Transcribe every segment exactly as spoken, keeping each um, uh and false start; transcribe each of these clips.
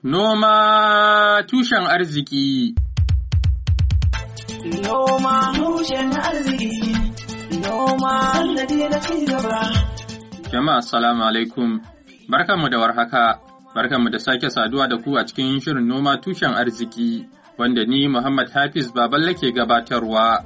Noma tushen arziki. Noma tushen arziki. Noma sannadi na ci gaba. Jama'a assalamu alaikum. Barkanmu da warhaka. Barkanmu da sake saduwa da ku a cikin shirin noma tushen arziki wanda ni Muhammad Hafiz Baballe ke gabatarwa.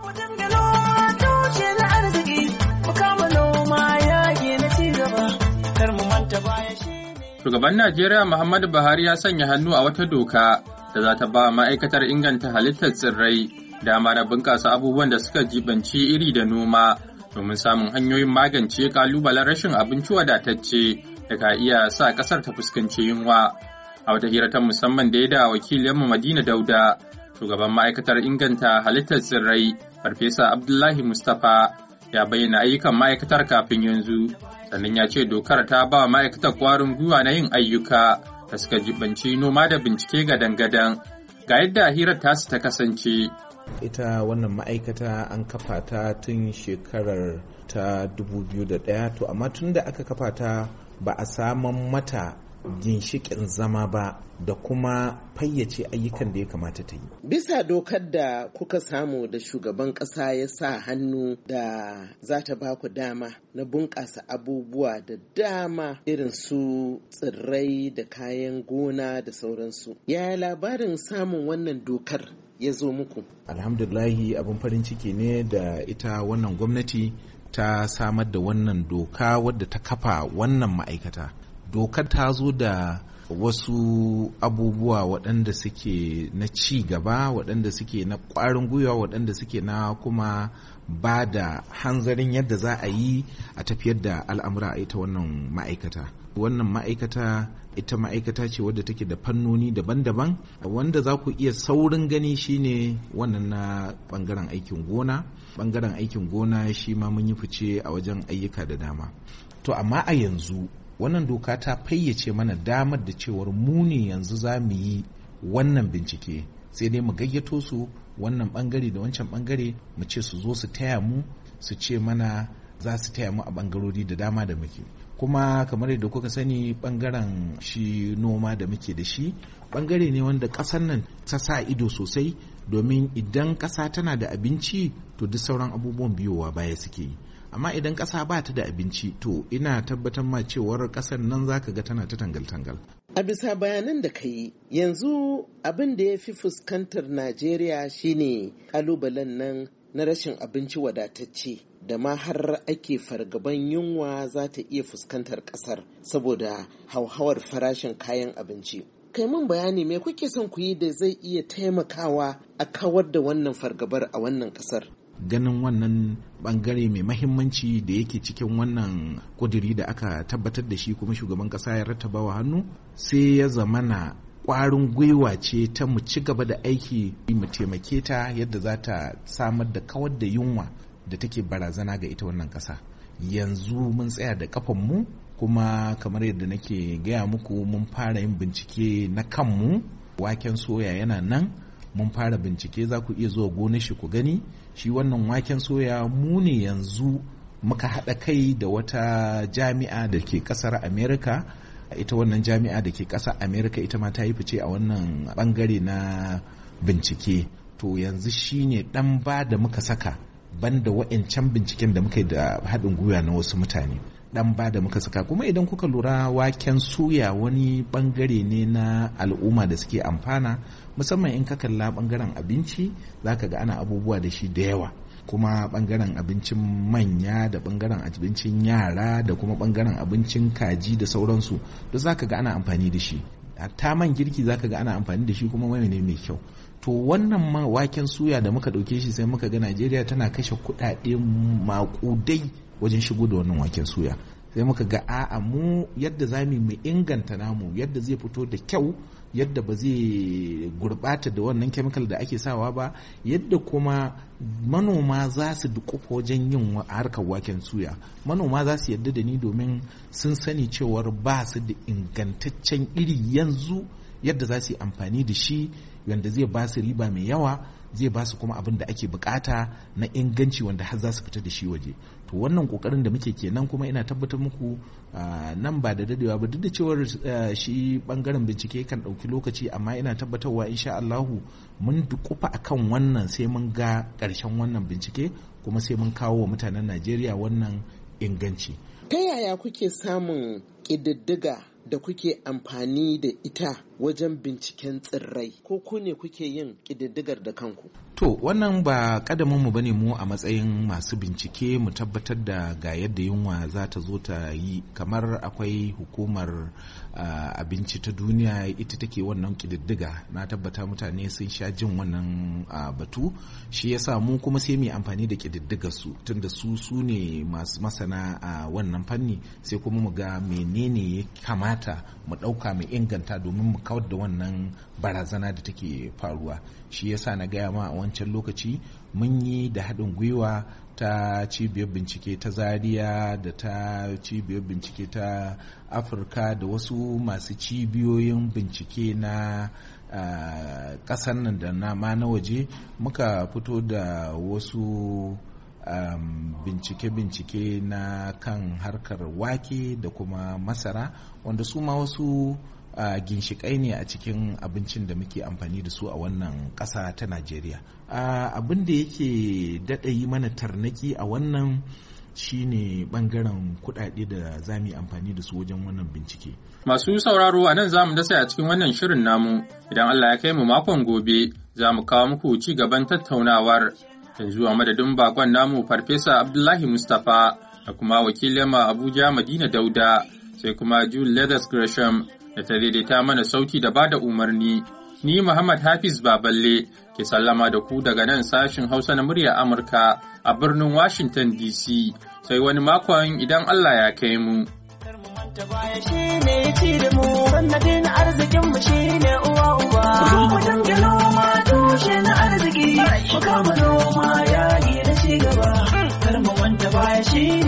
Shugaban Najeriya Muhammadu Buhari ya sanya hannu a wata doka da za ta ba ma'aikatar inganta halittar tsirrai dama da bunƙasa abubuwan da suka jibanci iri da noma domin samun hanyoyin magance ƙalubalen rashin abinci wadatacce da ka iya sa ƙasar ta fuskanci yunwa. A wata hira ta musamman da ya da wakilinmu Madina Dauda, shugaban ma'aikatar inganta halittar tsirrai Farfesa Abdullahi Mustapha ya bayyana ayyukan ma'aikatar kafin yanzu. Sannan ya ce dokar ta ba ma'aikatar ƙwarin gwiwa na yin ayyuka da suka jibanci noma da bincike gadan-gadan. Ga yadda hirar tasu ta kasance. Ita wannan ma'aikata an kafa ta tun shekarar ta dubu biyu da ɗaya, to amma tun da aka kafa ta ba a saman mata ginshiƙin zama ba da kuma fayyace ayyukan da ya kamata ta yi. Bisa dokar da kuka samu da shugaban ƙasa ya sa hannu da za ta ba ku dama na bunƙasa abubuwa da dama irin su tsirrai da kayan gona da sauransu. Yaya labarin samun wannan dokar ya zo muku? Alhamdulahi, abin farin ciki ne da ita wannan gwamnati ta samar da wannan doka wadda ta kafa wannan ma'aikata. Dokar ta zo da wasu abubuwa waɗanda suke na ci gaba, waɗanda suke na ƙwarin gwiwa, waɗanda suke na kuma ba da hanzarin yadda za a yi a tafiyar da al'amura a ita wannan ma'aikata. Wannan ma'aikata ita ma'aikata ce wadda take da fannoni daban-daban, wanda za ku iya saurin gani shine wannan na ɓangaren aikin gona. Ɓangaren aikin gona shi ma mun yi fice a wajen ayyuka da dama. To amma a yanzu wannan doka ta fayyace mana damar da cewar mu ne yanzu za mu yi wannan bincike, sai dai mu gayyato su wannan bangare da wancan bangare mu ce su zo su taya mu, su ce mana za su taya mu a bangarori da dama da muke. Kuma kamar yadda kuka sani, bangaren shi noma da muke da shi bangare ne wanda ƙasar nan ta sa ido sosai, domin idan ƙasa tana da abinci to duk sauran abubuwan biyowa baya suke yi. Amma idan ƙasa ba ta da abinci to ina tabbatar ma cewar ƙasar nan zaka ga tana ta tangal-tangal. A bisa bayanan da ka yi yanzu, abin da ya fi fuskantar Najeriya shine ƙalubalen nan na rashin abinci wadatacce da ma har ake fargaban yunwa za ta iya fuskantar ƙasar saboda hauhawar farashin kayan abinci. Kai mun bayani me kuke son ku yi da zai iya taimakawa a kawar da wannan fargabar a wannan ƙasar? Ganin wannan bangare mai mahimmanci da yake cikin wannan kuduri da aka tabbatar da shi kuma shugaban kasa ya rattaba wa hannu, sai ya zamana kwarin gwiwa ce ta mu ci gaba da aiki mu taimake ta yadda za ta samar da kawar da yunwa da take barazana ga ita wannan kasa. Yanzu mun tsaya da kafanmu, kuma kamar yadda nake gaya muku mun fara yin bincike na kanmu. Waken soya yana nan, mun fara bincike, za ku iya zuwa gonar shi ku gani. Shi wannan waken soya mu ne yanzu muka haɗa kai da wata jami'a da ke ƙasar Amerika. Ita wannan jami'a da ke ƙasar Amerika ita ma ta yi fice a wannan ɓangare na bincike. To yanzu shi ne ɗan ba da muka saka banda wa'ancan binciken da muka yi da haɗin gwiwa na wasu mutane. Dan ba da muka saka. Kuma idan kuka lura, waken soya wani bangare ne na al'umma da suke amfana, musamman in ka kalla bangaren abinci zaka ga ana abubuwa da shi da yawa, kuma bangaren abincin manya da bangaren abincin yara da kuma bangaren abincin kaji da sauransu duk zaka ga ana amfani da shi. Hatta man girki zaka ga ana amfani da shi, kuma mai ne mai kyau. To wannan ma waken soya da muka dauke shi sai muka ga Najeriya tana kashe kuɗaɗe maƙudai wajen shigo da wannan waken suya. Sai muka ga a'a mu yadda za mu inganta namu yadda zai fito da kyau, yadda ba zai gurbata da wannan chemical da ake sawa ba, yadda kuma manoma za su dukufa wajen yin harkar waken suya. Manoma za su yadda da ni domin sun sani cewar ba su da ingantaccen iri yanzu yadda za su yi amfani da shi, yadda zai ba su riba mai yawa, zai ba su kuma abin da ake bukata na inganci wanda har za su fita da shi waje. To wannan kokarin da muke kenan, kuma ina tabbatar muku nan ba da dadewa ba, duk da cewar shi bangaren bincike kan dauki lokaci, amma ina tabbatarwa insha Allahu mun dukufa akan wannan sai mun ga karshen wannan bincike, kuma sai mun kawo wa mutanen Najeriya wannan inganci. Ta yaya kuke samun ƙididdiga da kuke amfani da ita wajen binciken tsirrai, ko ku ne kuke yin ƙididdigar da kanku? To wannan ba ƙadaminmu ba ne mu a matsayin masu bincike mu tabbatar da ga yadda yunwa za ta zo ta yi. Kamar akwai hukumar uh, abinci ta duniya, ita take wannan ƙididdiga. Na tabbata mutane sun sha jin wannan uh, batu, shi yasa mu kuma sai mu amfani da ƙididdigar su, tunda su su ne masu masana a uh, wannan fanni, sai kuma mu ga menene ya kamata mu ɗauka mu inganta domin mu kawar da wannan barazana da take faruwa. Shi yasa na gaya ma a wancan lokaci mun yi da haɗin gwiwa ta cibiyar bincike ta Zaria da ta cibiyar bincike ta Afirka da wasu masu cibiyoyin bincike na ƙasar nan da na ma na waje, muka fito da wasu Um, bincike-bincike na kan harkar wake da kuma masara, wanda su ma wasu uh, ginshiƙai ne a cikin abincin da muke amfani da su a wannan ƙasa ta Najeriya. Uh, abin da yake daɗa yi mana tarnaki a wannan shine ɓangaren kuɗaɗe da za mu yi amfani da su wajen wannan bincike. Masu sauraro, a nan za mu dasa a cikin wannan shirin namu. Idan Allah ya kai mu makon gobe, za mu kawo muku ci gaban tattaunawar. Yanzu a madadin bakon namu Farfesa Abdullahi Mustapha da kuma wakilin ma Abuja Madina Dauda, sai kuma Jude Leathers Gresham da ta daidaita mana sauti da bada umarni. Ni Muhammad Hafiz Baballe ke sallama da ku daga nan sashin Hausa na muryar Amurka a birnin Washington D C. Sai wani makon idan Allah ya kai mu. Sannadin arzikinmu shi ne uwa uba. Mu dinga noma tushe na arziki, mu kama noma yayi na ci gaba. Kar mu manta baya shi